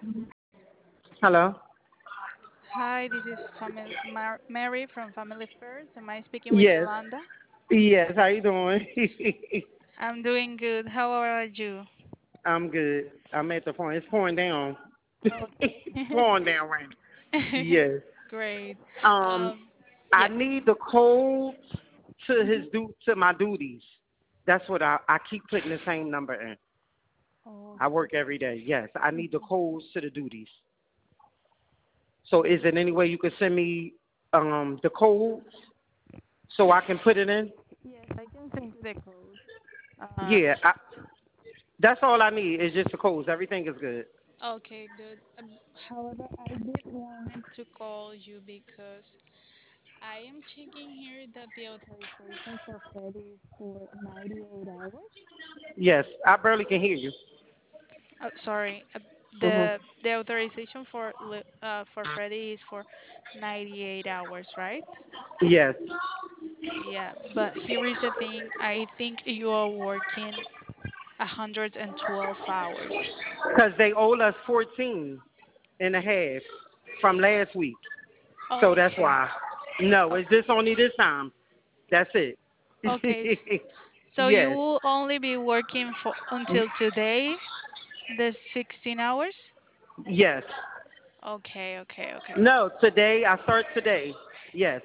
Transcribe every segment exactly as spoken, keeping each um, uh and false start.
Hello. Hi, this is Family Mar- Mary from Family First. Am I speaking with Yes. Yolanda? Yes. How you doing? I'm doing good. How are you? I'm good. I'm at the phone. It's pouring down. It's Okay. pouring down rain. Yes. Great. Um, Um, I yes. need the code to his Mhm. du- to my duties. That's what I I keep putting the same number in. I Okay. work every day. Yes. I need the Mhm. codes to the duties. So is there any way you could send me um the codes so I can put it in? Yes, I can send you the code. Uh, Yeah. I, that's all I need is just the codes. Everything is good. okay, good. Um, however, I did wanted to call you because I am checking here that the authorization for Freddy is for ninety-eight hours. Yes. I barely can hear you. Uh, sorry, uh, Mhm. the the authorization for li- uh for Freddy is for ninety-eight hours, right? Yes. Yeah, but here is the thing. I think you are working one hundred twelve hours. Because they owe us fourteen and a half from last week. So that's Okay. why. No, O- it's just only this time. That's it. Okay. s- So you Yes. will only be working for until today, the sixteen hours? Yes. Okay, okay, okay. No, today, I start today. Yes.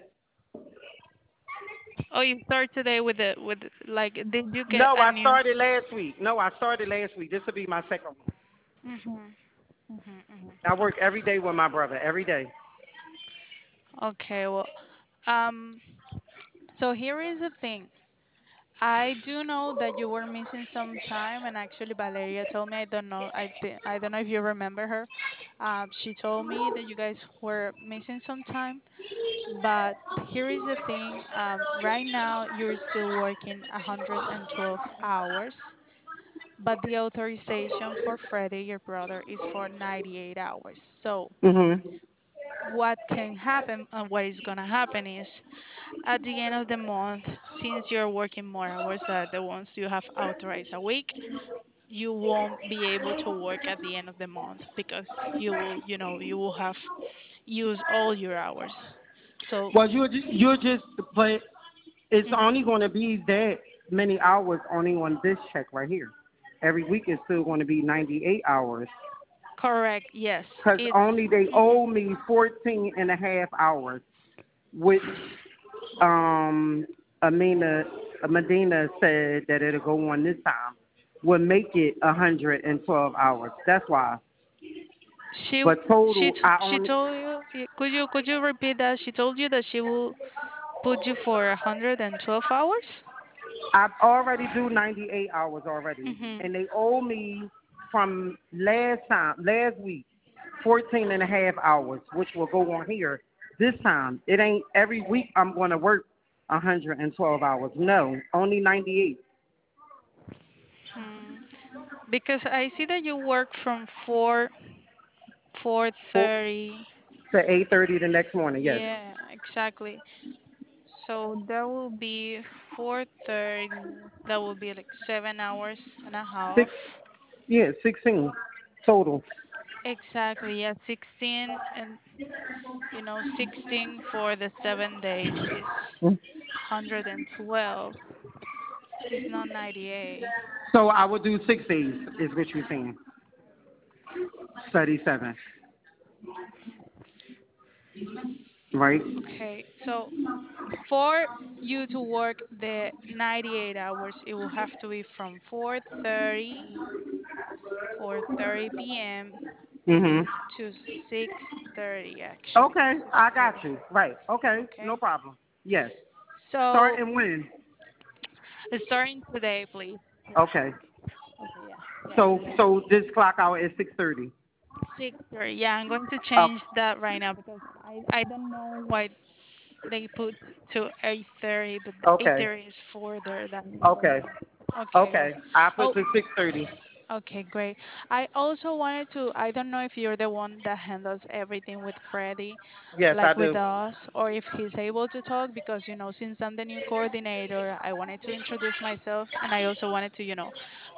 Oh, you start today with the with like did you get No, a I new? started last week. No, I started last week. This will be my second week. Mhm. Mhm. Mhm. I work every day with my brother, every day. Okay, well, um so here is the thing. I do know that you were missing some time, and actually Valeria told me. I don't know. I thi- I don't know if you remember her. Um, she told me that you guys were missing some time. But here is the thing. Um, right now you're still working one hundred twelve hours, but the authorization for Freddie, your brother, is for ninety-eight hours. So Mhm. what can happen and what is gonna happen is at the end of the month, since you're working more hours than the ones you have authorized a week, you won't be able to work at the end of the month because you will, you know, you will have used all your hours. So, Well, you're just, you're just, but it's mhm. only going to be that many hours only on this check right here. Every week is still going to be ninety-eight hours. Correct, yes, Because it's. only they Mhm. owe me fourteen and a half hours, which um, Amina, Medina said that it'll go on this time, would make it one hundred twelve hours. That's why. She But she total, t- I she only, told you. y- Could you could you repeat that? She told you that she will put you for one hundred twelve hours. I've already do ninety-eight hours already. Mhm. And they owe me from last time, last week, fourteen and a half hours, which will go on here this time. It ain't every week I'm going to work one hundred twelve hours. No, only ninety-eight. Hmm. Because I see that you work from four four Four thirty. to eight thirty the next morning, yes. Yeah, exactly. So that will be four thirty. That will be like seven hours and a half. Six, yeah, sixteen total. Exactly. Yeah, sixteen and you know sixteen for the seven days is one hundred twelve. It's not ninety-eight. So I would do six days, is what you're saying. thirty-seven, right? Okay. So for you to work the ninety-eight hours, it will have to be from four thirty, four thirty p m Mhm. to six thirty actually. Okay, I got six thirty. you. Right. Okay, no Okay. problem. Yes. So Starting when? starting today, please. Yeah. Okay. Okay, yeah. Yeah, So today. so this clock out at six thirty. six thirty. Yeah, I'm going to change Okay. that right now because I I don't know why they put to eight thirty, but the Okay. eight thirty is further than Okay. seven. Okay, Okay. great. I put Oh, to six thirty. okay, great. I also wanted to, I don't know if you're the one that handles everything with Freddie, Yes, I like with do. us, or if he's able to talk, because, you know, since I'm the new coordinator, I wanted to introduce myself and I also wanted to, you know,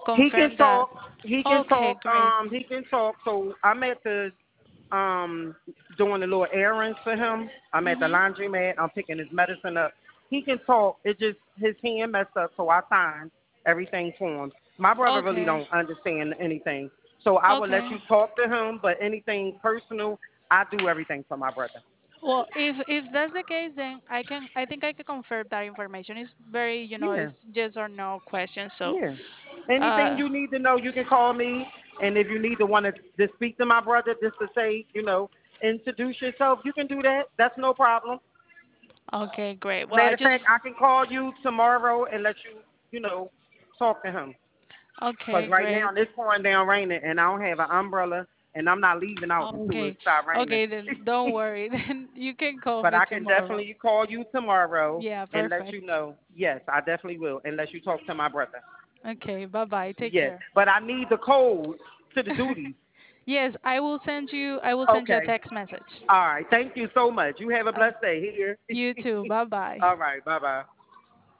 He can confirm that. talk. He can Okay, talk. great. Um, he can talk. So I'm at the um doing the little errands for him. I'm at the Mhm. laundromat. I'm picking his medicine up. He can talk. It just his hand messed up, so I signed everything for him. My brother really Okay. don't understand anything, so I will let Okay. you talk to him. But anything personal, I do everything for my brother. Well, if if that's the case, then I can I think I can confirm that information. It's very, you know, Yeah. it's yes or no question. So, Yeah. Anything uh, you need to know, you can call me. And if you need to want to, to speak to my brother, just to say, you know, introduce yourself, you can do that. That's no problem. okay, great. Well, I Matter of just fact, I can call you tomorrow and let you, you know, talk to him. okay, Because right great. now it's pouring down raining, and I don't have an umbrella, and I'm not leaving out until it Okay, stop raining. okay, then don't worry. Then you can call But me I can tomorrow. definitely call you tomorrow Yeah, and let perfect. you know. Yes, I definitely will, and let you talk to my brother. Okay, bye bye. Take Yes, care. but I need the code to the duties. Yes, I will send you. I will send you a Okay. text message. All right. Thank you so much. You have a Uh, blessed day here. you too. Bye bye. All right. Bye bye.